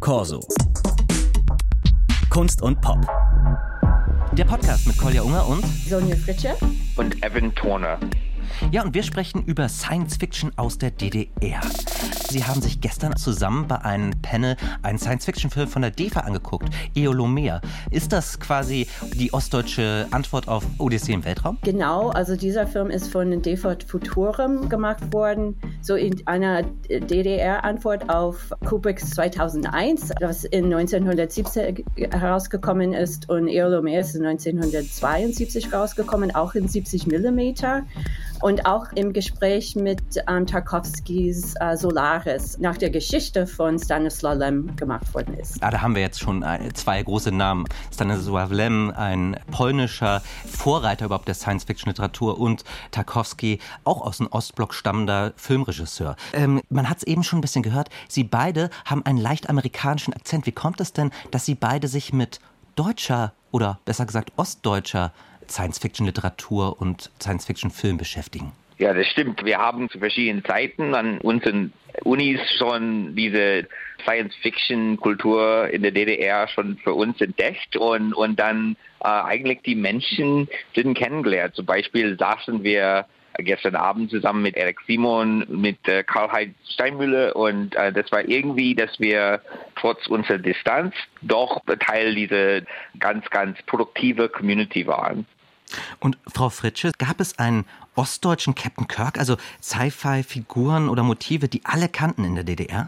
Corso. Kunst und Pop. Der Podcast mit Kolja Unger und Sonja Fritsche und Evan Turner. Ja, und wir sprechen über Science-Fiction aus der DDR. Sie haben sich gestern zusammen bei einem Panel einen Science-Fiction-Film von der DEFA angeguckt, Eolomea. Ist das quasi die ostdeutsche Antwort auf Odyssee im Weltraum? Genau, also dieser Film ist von DEFA Futurum gemacht worden, so in einer DDR-Antwort auf Kubricks 2001, das in 1970 herausgekommen ist, und Eolomea ist in 1972 rausgekommen, auch in 70 Millimeter. Und auch im Gespräch mit Tarkowskis Solaris nach der Geschichte von Stanisław Lem gemacht worden ist. Da haben wir jetzt schon zwei große Namen. Stanisław Lem, ein polnischer Vorreiter überhaupt der Science-Fiction-Literatur, und Tarkowski, auch aus dem Ostblock stammender Filmregisseur. Man hat es eben schon ein bisschen gehört, Sie beide haben einen leicht amerikanischen Akzent. Wie kommt es denn, dass Sie beide sich mit deutscher oder besser gesagt ostdeutscher Science-Fiction-Literatur und Science-Fiction-Film beschäftigen? Ja, das stimmt. Wir haben zu verschiedenen Zeiten an unseren Unis schon diese Science-Fiction-Kultur in der DDR schon für uns entdeckt und dann eigentlich die Menschen kennengelernt. Zum Beispiel saßen wir gestern Abend zusammen mit Eric Simon, mit Karl-Heinz Steinmüller, und das war irgendwie, dass wir trotz unserer Distanz doch Teil dieser ganz, ganz produktive Community waren. Und Frau Fritsche, gab es einen ostdeutschen Captain Kirk, also Sci-Fi-Figuren oder Motive, die alle kannten in der DDR?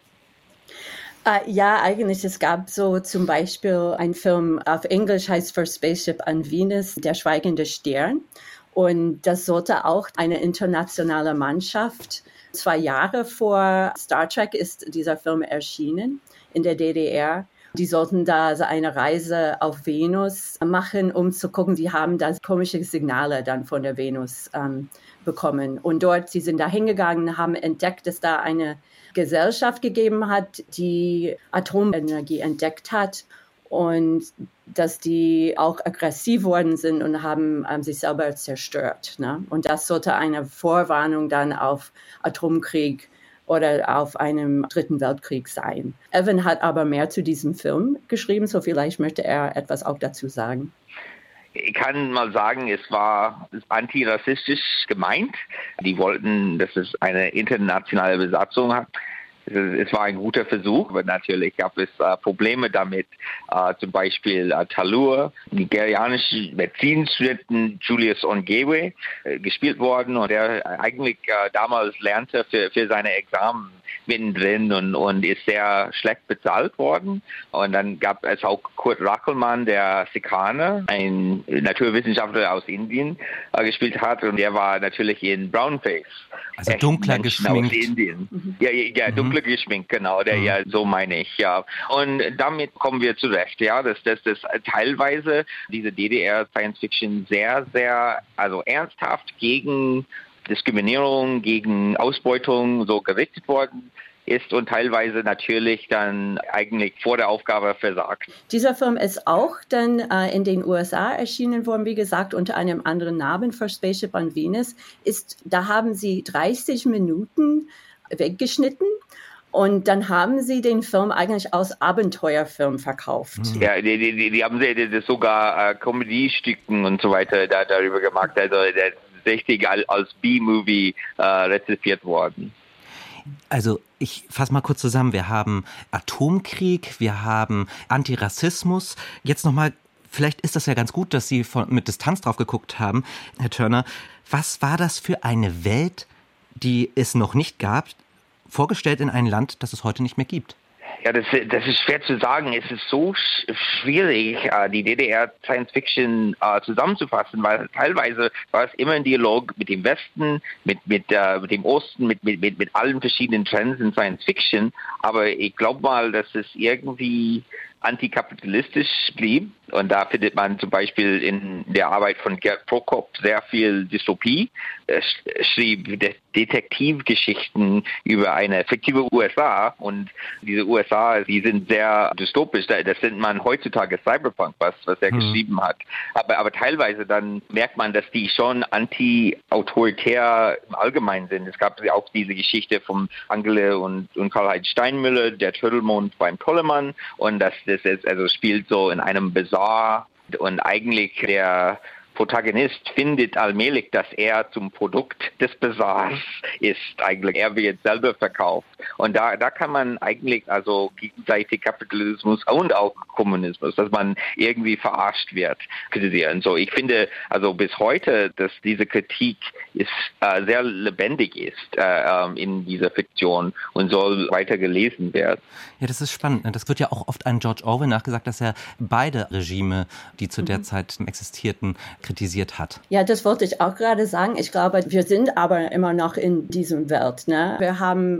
Ja, eigentlich, es gab so zum Beispiel einen Film, auf Englisch heißt For Spaceship on Venus, Der schweigende Stern. Und das sollte auch eine internationale Mannschaft. 2 Jahre vor Star Trek ist dieser Film erschienen in der DDR. Die sollten da eine Reise auf Venus machen, um zu gucken. Die haben da komische Signale dann von der Venus bekommen. Und dort, sie sind da hingegangen, haben entdeckt, dass da eine Gesellschaft gegeben hat, die Atomenergie entdeckt hat. Und dass die auch aggressiv worden sind und haben sich selber zerstört. Ne? Und das sollte eine Vorwarnung dann auf Atomkrieg oder auf einem 3. Weltkrieg sein. Evan hat aber mehr zu diesem Film geschrieben, so vielleicht möchte er etwas auch dazu sagen. Ich kann mal sagen, es war antirassistisch gemeint. Die wollten, dass es eine internationale Besatzung hat. Es war ein guter Versuch, aber natürlich gab es Probleme damit. Zum Beispiel Talur, nigerianische Medizinstudenten Julius Ongewe, gespielt worden, und der eigentlich damals lernte für seine Examen mittendrin und ist sehr schlecht bezahlt worden. Und dann gab es auch Kurt Rackelmann, der Sikaner, ein Naturwissenschaftler aus Indien, gespielt hat, und der war natürlich in Brownface. Also dunkler geschminkt. Aus Indien. Ja, dunkler geschminkt, genau, so meine ich, ja. Und damit kommen wir zurecht, ja, dass teilweise diese DDR Science Fiction sehr, sehr, ernsthaft gegen Diskriminierung, gegen Ausbeutung so gerichtet worden ist und teilweise natürlich dann eigentlich vor der Aufgabe versagt. Dieser Film ist auch dann in den USA erschienen worden, wie gesagt, unter einem anderen Namen, For Spaceship on Venus. Da haben sie 30 Minuten weggeschnitten. Und dann haben sie den Film eigentlich als Abenteuerfilm verkauft. Ja, die haben das sogar Comedy-Stücken und so weiter darüber gemacht. Also der ist richtig als B-Movie rezipiert worden. Also ich fasse mal kurz zusammen. Wir haben Atomkrieg, wir haben Antirassismus. Jetzt nochmal, vielleicht ist das ja ganz gut, dass Sie mit Distanz drauf geguckt haben, Herr Turner. Was war das für eine Welt, die es noch nicht gab, vorgestellt in ein Land, das es heute nicht mehr gibt? Ja, das ist schwer zu sagen. Es ist so schwierig, die DDR Science Fiction zusammenzufassen, weil teilweise war es immer ein Dialog mit dem Westen, mit dem Osten, mit allen verschiedenen Trends in Science Fiction. Aber ich glaube mal, dass es irgendwie antikapitalistisch blieb Und da findet man zum Beispiel in der Arbeit von Gerd Prokop sehr viel Dystopie. Er schrieb Detektivgeschichten über eine fiktive USA und diese USA, die sind sehr dystopisch. Das nennt man heutzutage Cyberpunk, was er geschrieben hat. Aber teilweise dann merkt man, dass die schon anti-autoritär im Allgemeinen sind. Es gab auch diese Geschichte von Angela und Karl-Heinz Steinmüller, der Turtelmond beim Tollemann, und das ist, also spielt so in einem Bazar, und eigentlich der Protagonist findet allmählich, dass er zum Produkt des Bazars ist. Eigentlich, er wird selber verkauft. Und da kann man eigentlich also gegenseitig Kapitalismus und auch Kommunismus, dass man irgendwie verarscht wird, kritisieren. So, ich finde also bis heute, dass diese Kritik ist sehr lebendig ist in dieser Fiktion und soll weiter gelesen werden. Ja, das ist spannend. Das wird ja auch oft an George Orwell nachgesagt, dass er beide Regime, die zu der Zeit existierten, kritisiert hat. Ja, das wollte ich auch gerade sagen. Ich glaube, wir sind aber immer noch in diesem Welt. Ne? Wir haben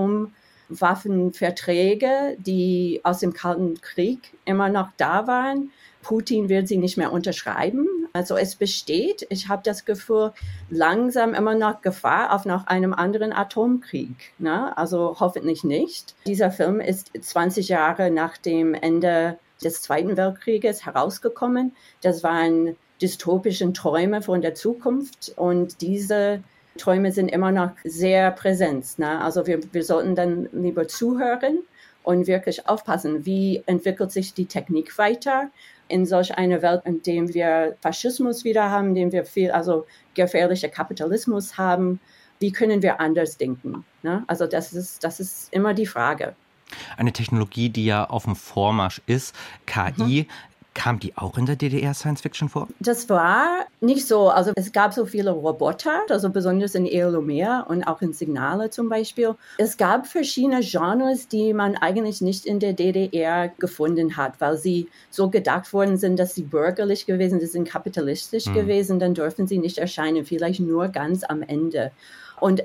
Atomwaffenverträge, die aus dem Kalten Krieg immer noch da waren. Putin wird sie nicht mehr unterschreiben. Also es besteht, ich habe das Gefühl, langsam immer noch Gefahr auf noch einem anderen Atomkrieg. Ne? Also hoffentlich nicht. Dieser Film ist 20 Jahre nach dem Ende des Zweiten Weltkrieges herausgekommen. Das waren dystopischen Träume von der Zukunft, und diese Träume sind immer noch sehr präsent. Ne? Also wir sollten dann lieber zuhören und wirklich aufpassen, wie entwickelt sich die Technik weiter in solch einer Welt, in der wir Faschismus wieder haben, in der wir viel, also gefährlicher Kapitalismus haben. Wie können wir anders denken? Ne? Also das ist immer die Frage. Eine Technologie, die ja auf dem Vormarsch ist, KI. Kam die auch in der DDR Science Fiction vor? Das war nicht so. Also es gab so viele Roboter, also besonders in Eolomea und auch in Signale zum Beispiel. Es gab verschiedene Genres, die man eigentlich nicht in der DDR gefunden hat, weil sie so gedacht worden sind, dass sie bürgerlich gewesen sind, sind kapitalistisch gewesen, dann dürfen sie nicht erscheinen, vielleicht nur ganz am Ende. Und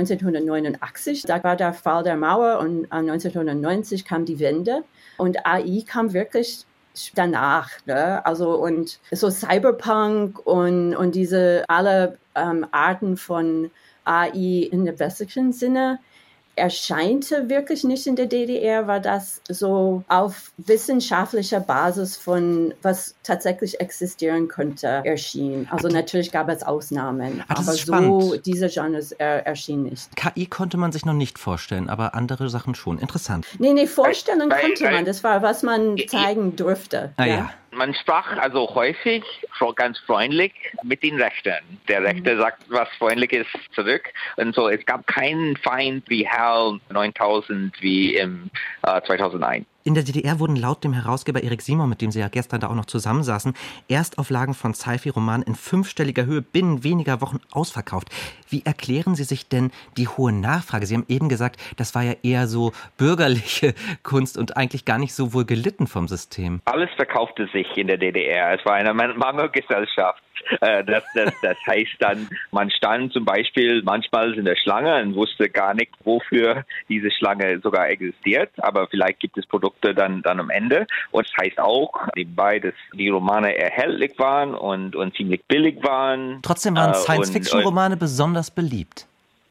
1989, da war der Fall der Mauer, und 1990 kam die Wende, und AI kam wirklich danach, ne? Also und so Cyberpunk und diese alle Arten von AI in der westlichen Sinne erscheinte wirklich nicht in der DDR, war das so auf wissenschaftlicher Basis von was tatsächlich existieren könnte erschien. Also natürlich gab es Ausnahmen, aber so diese Genres erschienen nicht. KI konnte man sich noch nicht vorstellen, aber andere Sachen schon. Interessant. Nee, vorstellen konnte man. Das war, was man zeigen durfte. Ja. Man sprach also häufig ganz freundlich mit den Rechten. Der Rechte sagt was Freundliches zurück. Und so, es gab keinen Feind wie HAL 9000 wie im 2001. In der DDR wurden laut dem Herausgeber Erik Simon, mit dem Sie ja gestern da auch noch zusammensaßen, Erstauflagen von Sci-Fi-Romanen in 5-stelliger Höhe binnen weniger Wochen ausverkauft. Wie erklären Sie sich denn die hohe Nachfrage? Sie haben eben gesagt, das war ja eher so bürgerliche Kunst und eigentlich gar nicht so wohl gelitten vom System. Alles verkaufte sich in der DDR. Es war eine Mangelgesellschaft. Das heißt dann, man stand zum Beispiel manchmal in der Schlange und wusste gar nicht, wofür diese Schlange sogar existiert, aber vielleicht gibt es Produkte dann am Ende. Und das heißt auch, nebenbei, dass die Romane erhältlich waren und ziemlich billig waren. Trotzdem waren Science-Fiction-Romane besonders beliebt.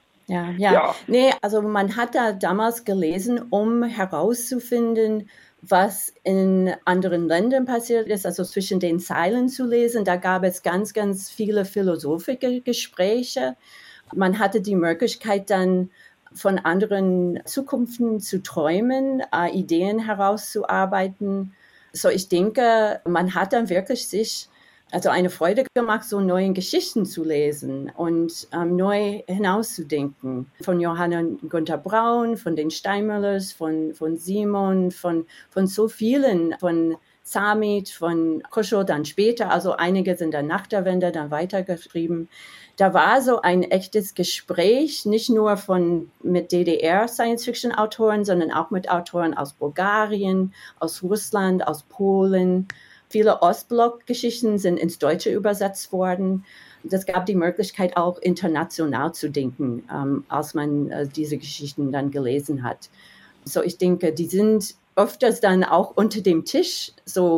Ja. Nee, also man hat da damals gelesen, um herauszufinden, was in anderen Ländern passiert ist, also zwischen den Zeilen zu lesen. Da gab es ganz, ganz viele philosophische Gespräche. Man hatte die Möglichkeit dann von anderen Zukunften zu träumen, Ideen herauszuarbeiten. So, ich denke, man hat dann wirklich sich also eine Freude gemacht, so neue Geschichten zu lesen und neu hinauszudenken. Von Johanna Gunther Braun, von den Steinmüllers, von Simon, von so vielen, von Samit, von Koschow dann später, also einige sind dann nach der Wende dann weitergeschrieben. Da war so ein echtes Gespräch, nicht nur mit DDR-Science-Fiction-Autoren, sondern auch mit Autoren aus Bulgarien, aus Russland, aus Polen. Viele Ostblock-Geschichten sind ins Deutsche übersetzt worden. Das gab die Möglichkeit, auch international zu denken, als man diese Geschichten dann gelesen hat. So, ich denke, die sind öfters dann auch unter dem Tisch so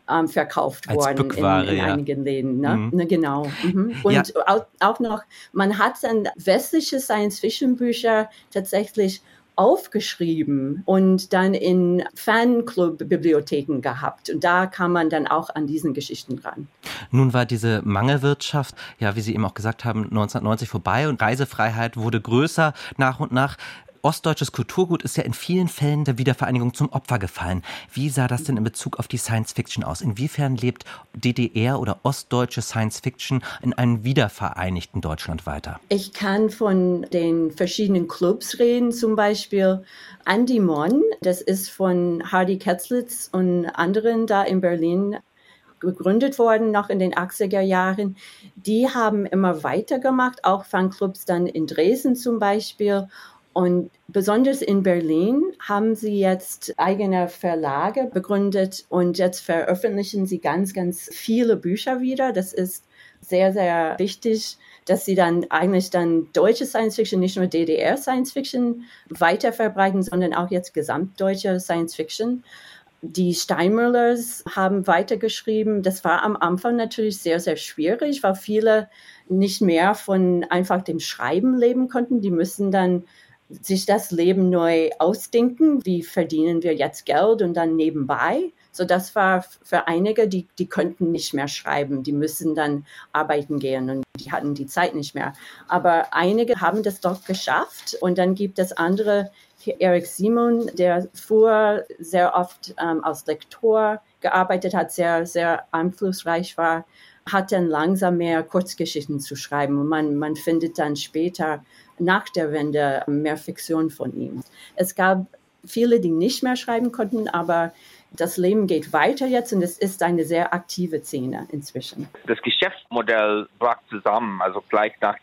verkauft als worden Bückware, in einigen Läden. Ne? Mhm. Ne, genau. Mhm. Und auch noch, man hat dann westliche Science-Fiction-Bücher tatsächlich aufgeschrieben und dann in Fanclub-Bibliotheken gehabt. Und da kam man dann auch an diesen Geschichten ran. Nun war diese Mangelwirtschaft, ja, wie Sie eben auch gesagt haben, 1990 vorbei und Reisefreiheit wurde größer nach und nach. Ostdeutsches Kulturgut ist ja in vielen Fällen der Wiedervereinigung zum Opfer gefallen. Wie sah das denn in Bezug auf die Science-Fiction aus? Inwiefern lebt DDR oder ostdeutsche Science-Fiction in einem wiedervereinigten Deutschland weiter? Ich kann von den verschiedenen Clubs reden, zum Beispiel Andimon, das ist von Hardy Ketzlitz und anderen da in Berlin gegründet worden, noch in den 80er Jahren. Die haben immer weitergemacht, auch Fanclubs dann in Dresden zum Beispiel. Und besonders in Berlin haben sie jetzt eigene Verlage begründet und jetzt veröffentlichen sie ganz, ganz viele Bücher wieder. Das ist sehr, sehr wichtig, dass sie dann eigentlich dann deutsche Science-Fiction, nicht nur DDR-Science-Fiction weiterverbreiten, sondern auch jetzt gesamtdeutsche Science-Fiction. Die Steinmüllers haben weitergeschrieben. Das war am Anfang natürlich sehr, sehr schwierig, weil viele nicht mehr von einfach dem Schreiben leben konnten. Die müssen dann sich das Leben neu ausdenken. Wie verdienen wir jetzt Geld und dann nebenbei? So, das war für einige, die könnten nicht mehr schreiben. Die müssen dann arbeiten gehen und die hatten die Zeit nicht mehr. Aber einige haben das doch geschafft. Und dann gibt es andere, Eric Simon, der früher sehr oft als Lektor gearbeitet hat, sehr, sehr einflussreich war, hat dann langsam mehr Kurzgeschichten zu schreiben. Und man findet dann später nach der Wende mehr Fiktion von ihm. Es gab viele, die nicht mehr schreiben konnten, aber das Leben geht weiter jetzt und es ist eine sehr aktive Szene inzwischen. Das Geschäftsmodell brach zusammen, also gleich nach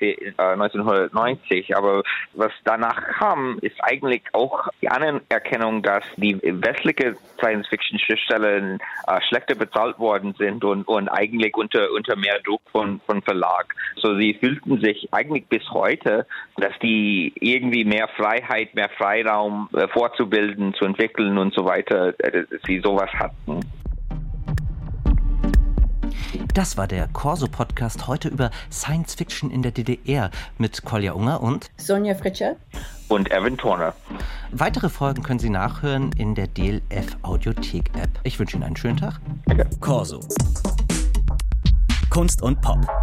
1990. Aber was danach kam, ist eigentlich auch die Anerkennung, dass die westliche Science-Fiction-Schriftsteller schlechter bezahlt worden sind und eigentlich unter mehr Druck von Verlag. So sie fühlten sich eigentlich bis heute, dass die irgendwie mehr Freiheit, mehr Freiraum vorzubilden, zu entwickeln und so weiter, sie sowas hatten. Das war der Corso-Podcast heute über Science-Fiction in der DDR mit Kolja Unger und Sonja Fritsche und Evan Turner. Weitere Folgen können Sie nachhören in der DLF Audiothek-App. Ich wünsche Ihnen einen schönen Tag. Danke. Corso. Kunst und Pop.